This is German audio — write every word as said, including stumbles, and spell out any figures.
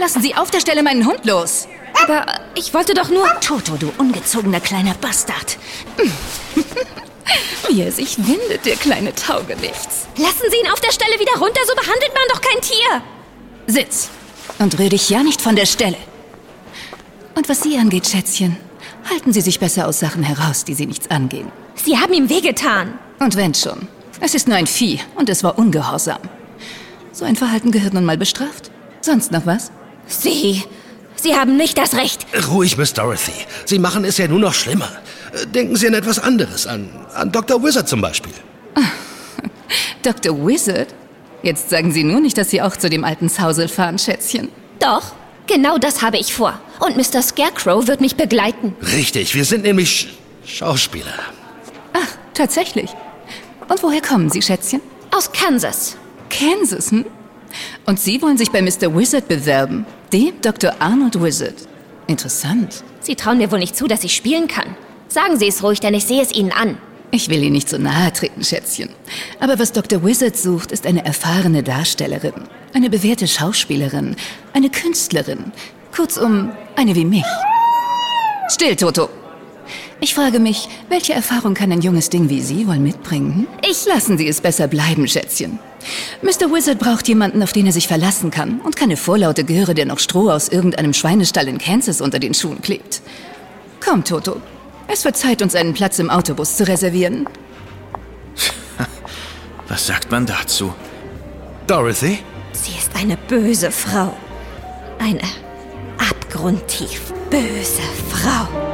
Lassen Sie auf der Stelle meinen Hund los. Aber ich wollte doch nur... Toto, du ungezogener kleiner Bastard. Wie er sich windet, der kleine Taugenichts. Lassen Sie ihn auf der Stelle wieder runter, so behandelt man doch kein Tier. Sitz und rühr dich ja nicht von der Stelle. Und was Sie angeht, Schätzchen, halten Sie sich besser aus Sachen heraus, die Sie nichts angehen. Sie haben ihm wehgetan. Und wenn schon. Es ist nur ein Vieh und es war ungehorsam. So ein Verhalten gehört nun mal bestraft. Sonst noch was? Sie... Sie haben nicht das Recht. Ruhig, Miss Dorothy. Sie machen es ja nur noch schlimmer. Denken Sie an etwas anderes, an, an Doktor Wizard zum Beispiel. Doktor Wizard? Jetzt sagen Sie nur nicht, dass Sie auch zu dem alten Zausel fahren, Schätzchen. Doch, genau das habe ich vor. Und Mister Scarecrow wird mich begleiten. Richtig, wir sind nämlich Sch- Schauspieler. Ach, tatsächlich. Und woher kommen Sie, Schätzchen? Aus Kansas. Kansas, hm? Und Sie wollen sich bei Mister Wizard bewerben? Dem Doktor Arnold Wizard. Interessant. Sie trauen mir wohl nicht zu, dass ich spielen kann. Sagen Sie es ruhig, denn ich sehe es Ihnen an. Ich will Ihnen nicht so nahe treten, Schätzchen. Aber was Doktor Wizard sucht, ist eine erfahrene Darstellerin. Eine bewährte Schauspielerin. Eine Künstlerin. Kurzum, eine wie mich. Still, Toto. Ich frage mich, welche Erfahrung kann ein junges Ding wie Sie wohl mitbringen? Ich... Lassen Sie es besser bleiben, Schätzchen. Mister Wizard braucht jemanden, auf den er sich verlassen kann und keine vorlaute Göre, der noch Stroh aus irgendeinem Schweinestall in Kansas unter den Schuhen klebt. Komm, Toto. Es wird Zeit, uns einen Platz im Autobus zu reservieren. Was sagt man dazu? Dorothy? Sie ist eine böse Frau. Eine abgrundtief böse Frau.